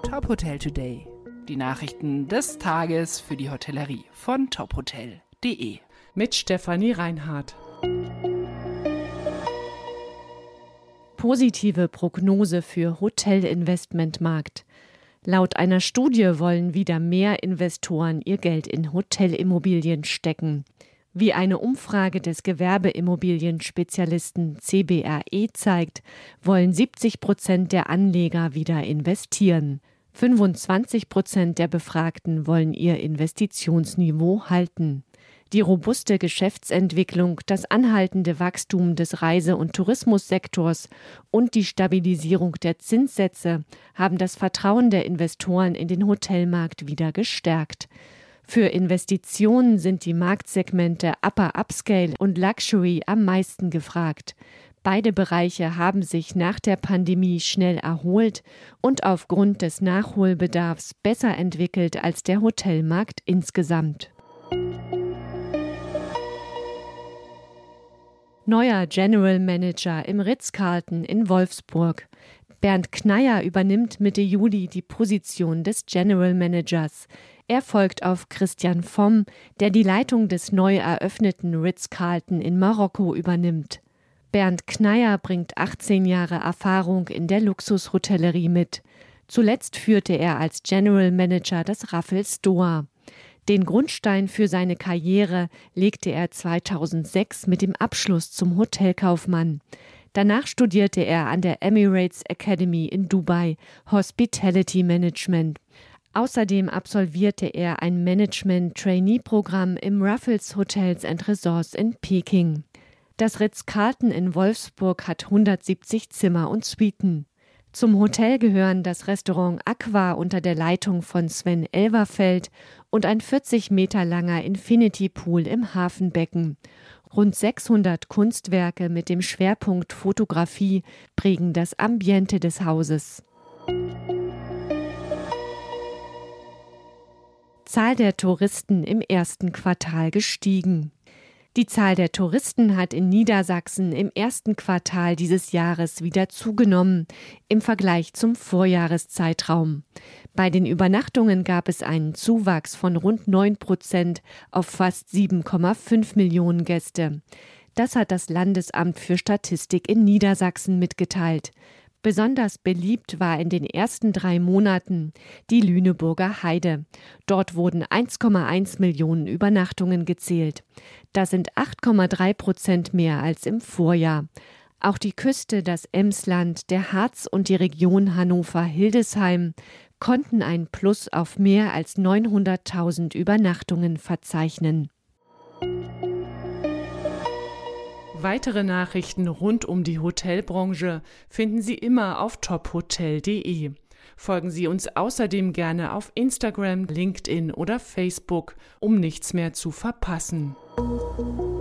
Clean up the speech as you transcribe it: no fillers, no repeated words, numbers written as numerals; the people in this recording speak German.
Top Hotel Today. Die Nachrichten des Tages für die Hotellerie von tophotel.de. Mit Stefanie Reinhardt. Positive Prognose für Hotelinvestmentmarkt. Laut einer Studie wollen wieder mehr Investoren ihr Geld in Hotelimmobilien stecken. Wie eine Umfrage des Gewerbeimmobilienspezialisten CBRE zeigt, wollen 70% der Anleger wieder investieren. 25% der Befragten wollen ihr Investitionsniveau halten. Die robuste Geschäftsentwicklung, das anhaltende Wachstum des Reise- und Tourismussektors und die Stabilisierung der Zinssätze haben das Vertrauen der Investoren in den Hotelmarkt wieder gestärkt. Für Investitionen sind die Marktsegmente Upper Upscale und Luxury am meisten gefragt. Beide Bereiche haben sich nach der Pandemie schnell erholt und aufgrund des Nachholbedarfs besser entwickelt als der Hotelmarkt insgesamt. Neuer General Manager im Ritz-Carlton in Wolfsburg. Bernd Kneier übernimmt Mitte Juli die Position des General Managers. Er folgt auf Christian Vomm, der die Leitung des neu eröffneten Ritz-Carlton in Marokko übernimmt. Bernd Kneier bringt 18 Jahre Erfahrung in der Luxushotellerie mit. Zuletzt führte er als General Manager das Raffles Doha. Den Grundstein für seine Karriere legte er 2006 mit dem Abschluss zum Hotelkaufmann. Danach studierte er an der Emirates Academy in Dubai Hospitality Management. Außerdem absolvierte er ein Management-Trainee-Programm im Raffles Hotels and Resorts in Peking. Das Ritz-Carlton in Wolfsburg hat 170 Zimmer und Suiten. Zum Hotel gehören das Restaurant Aqua unter der Leitung von Sven Elverfeld und ein 40 Meter langer Infinity Pool im Hafenbecken. Rund 600 Kunstwerke mit dem Schwerpunkt Fotografie prägen das Ambiente des Hauses. Zahl der Touristen im ersten Quartal gestiegen. Die Zahl der Touristen hat in Niedersachsen im ersten Quartal dieses Jahres wieder zugenommen im Vergleich zum Vorjahreszeitraum. Bei den Übernachtungen gab es einen Zuwachs von rund 9% auf fast 7,5 Millionen Gäste. Das hat das Landesamt für Statistik in Niedersachsen mitgeteilt. Besonders beliebt war in den ersten 3 Monaten die Lüneburger Heide. Dort wurden 1,1 Millionen Übernachtungen gezählt. Das sind 8,3% mehr als im Vorjahr. Auch die Küste, das Emsland, der Harz und die Region Hannover-Hildesheim konnten ein Plus auf mehr als 900.000 Übernachtungen verzeichnen. Weitere Nachrichten rund um die Hotelbranche finden Sie immer auf tophotel.de. Folgen Sie uns außerdem gerne auf Instagram, LinkedIn oder Facebook, um nichts mehr zu verpassen.